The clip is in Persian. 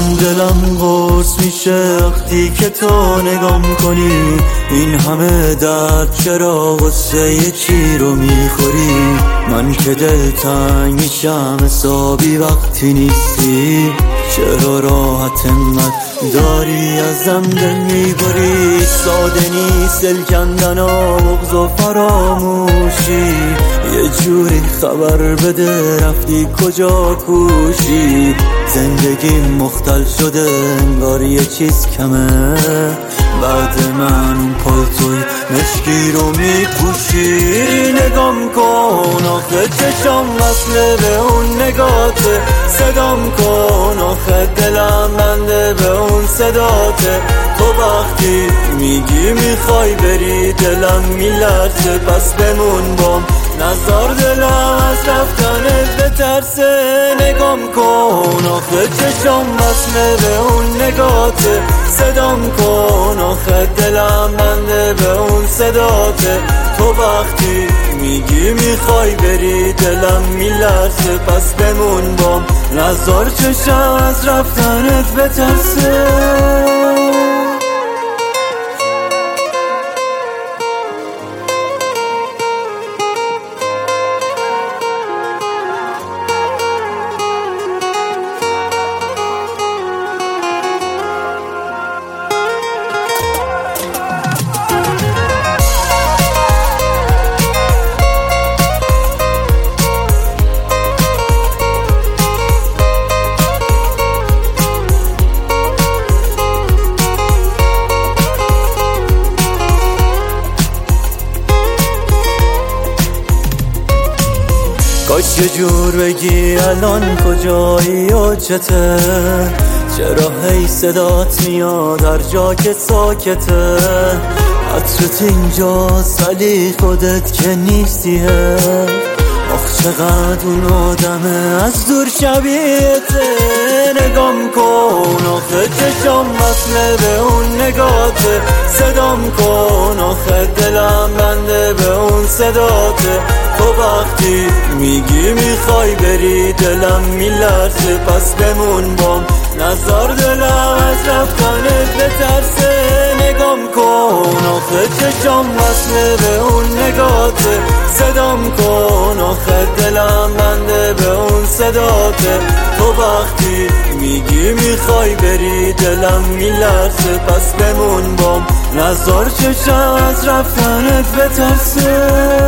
من دلم قرص میشه وقتی که تو نگام کنی. این همه درد چرا غصه چی رو میخوری؟ من که دلتنگ میشم حسابی وقتی نیستی. چرا راحت انقدر داری ازم دل میبری؟ ساده نیست دل کندن و بغض و فراموشی. یه جوری خبر بده رفتی کجا کوشی. زندگی مختل شده انگار یه چیز کمه. بعد من اون پالتوی مشکی رو میپوشی. نگام کن آخه چشم وصله به اون نگاته. صدام کن آخه دلم بنده به اون صداته. تو وقتی میگی میخوای بری دلم میلرزه. پس بمون بام نزار دلم از رفتنت بترسه. نگام کن آخه چشم وصله به اون نگاته. صدام کن آخه دلم بنده به اون صداته. تو وقتی میگی میخوای بری دلم میلرزه. پس بمون بام نزار چشم از رفتنت بترسه. کاش یه جور بگی الان کجایی و چته. چرا هی صدات میاد هر جا که ساکته. عطرت اینجاست ولی خودت که نیستیه. آخ چقدر اون آدمه از دور شبیهته. نگام کن آخه چشم وصله به اون نگاته. صدام کن آخه دلم بنده به اون صداته. تو وقتی میگی میخوای بری دلم میلرزه. پس بمون بام نزار دلم از رفتنت بترسه. نگام کن آخه چشم وصله به اون نگاته. صدام کن آخه دلم بنده به اون صداته. تو وقتی میگی میخوای بری دلم میلرزه. پس بمون بام نزار چشم از رفتنت بترسه.